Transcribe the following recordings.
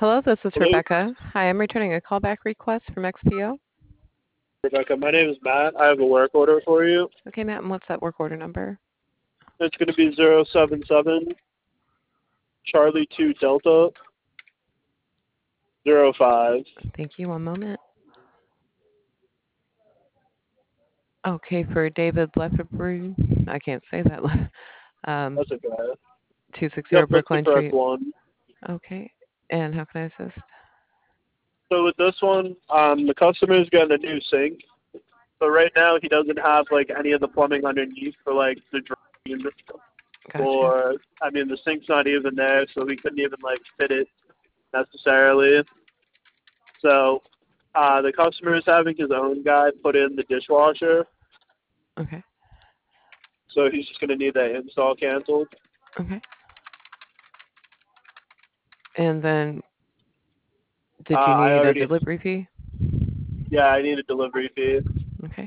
Hello, this is Hello, Rebecca. Hi, I'm returning a callback request from XPO. Rebecca. My name is Matt. I have a work order for you. Okay, Matt, and what's that work order number? It's going to be 077 Charlie 2 Delta 05. Thank you. One moment. Okay, for David Lefebvre, I can't say that. Um, That's okay. 260 Yep, that's the Brookline correct Street. one. Okay, and how can I assist? So with this one, the customer is getting a new sink. But right now he doesn't have like any of the plumbing underneath for like the drain, Gotcha. or I mean the sink's not even there, so we couldn't even like fit it necessarily. So the customer is having his own guy put in the dishwasher. Okay, So he's just going to need that install canceled. okay. And then, did you I need a already, delivery fee? yeah, I need a delivery fee. Okay.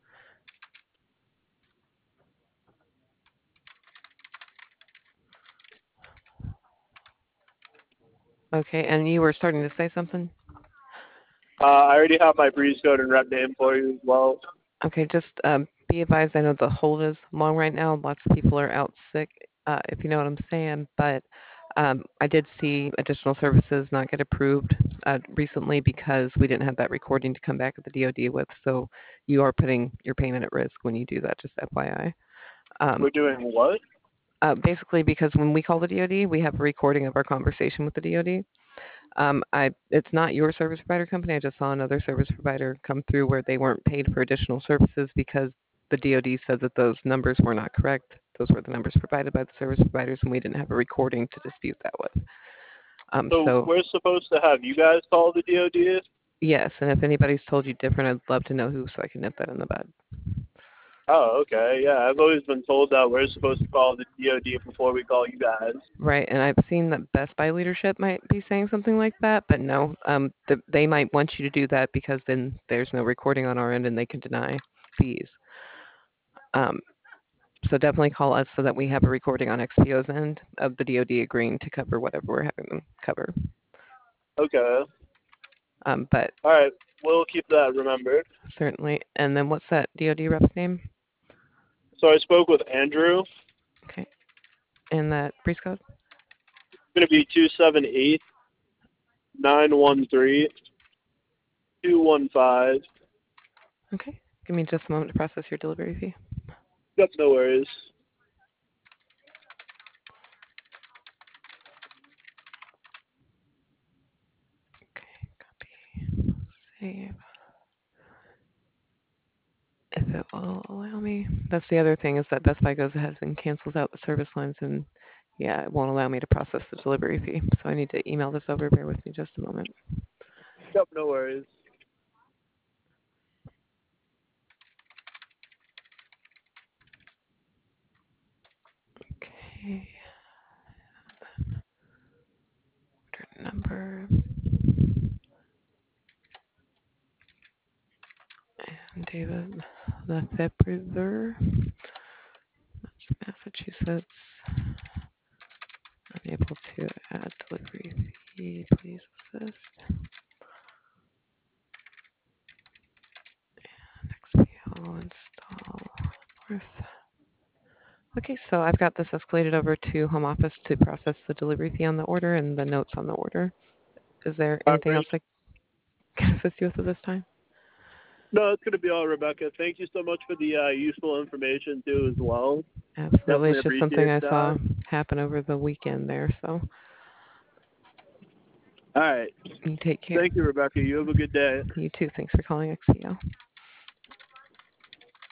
Okay, and you were starting to say something? I already have my breeze code and rep name for you as well. Okay, just be advised, I know the hold is long right now. Lots of people are out sick, if you know what I'm saying. But I did see additional services not get approved recently because we didn't have that recording to come back at the DoD with. So you are putting your payment at risk when you do that, just FYI. Um, We're doing what? basically, because when we call the DoD, we have a recording of our conversation with the DoD. It's not your service provider company. I just saw another service provider come through where they weren't paid for additional services because the DoD said that those numbers were not correct. Those were the numbers provided by the service providers, and we didn't have a recording to dispute that with. So So we're supposed to have you guys call the DOD? yes, and if anybody's told you different, I'd love to know who so I can nip that in the bud. Oh, okay. Yeah, I've always been told that we're supposed to call the DOD before we call you guys. Right, and I've seen that Best Buy leadership might be saying something like that, but no, they might want you to do that because then there's no recording on our end and they can deny fees. Um, So definitely call us so that we have a recording on XPO's end of the DoD agreeing to cover whatever we're having them cover. Okay. But All right. We'll keep that remembered. certainly. And then what's that DoD rep's name? So I spoke with Andrew. It's Okay. And that breeze code? going to be 278 913 215. Okay. Give me just a moment to process your delivery fee. Yep, no worries. Okay. Copy. Save. If it will allow me. That's the other thing is that Best Buy goes ahead and cancels out the service lines and yeah, it won't allow me to process the delivery fee. So I need to email this over. Bear with me just a moment. Yep, no worries. Okay. Order number. And David Lefebvre, that's Massachusetts. Unable to add delivery fee. Please assist. XPO install north. Okay, so I've got this escalated over to home office to process the delivery fee on the order and the notes on the order. Is there anything Great. else I can assist you with at this time? No, it's going to be all, Rebecca. Thank you so much for the useful information, too, as well. Absolutely. Definitely It's just something appreciate I that. saw happen over the weekend there. So All right. you take care. Thank you, Rebecca. You have a good day. You too. Thanks for calling XPO.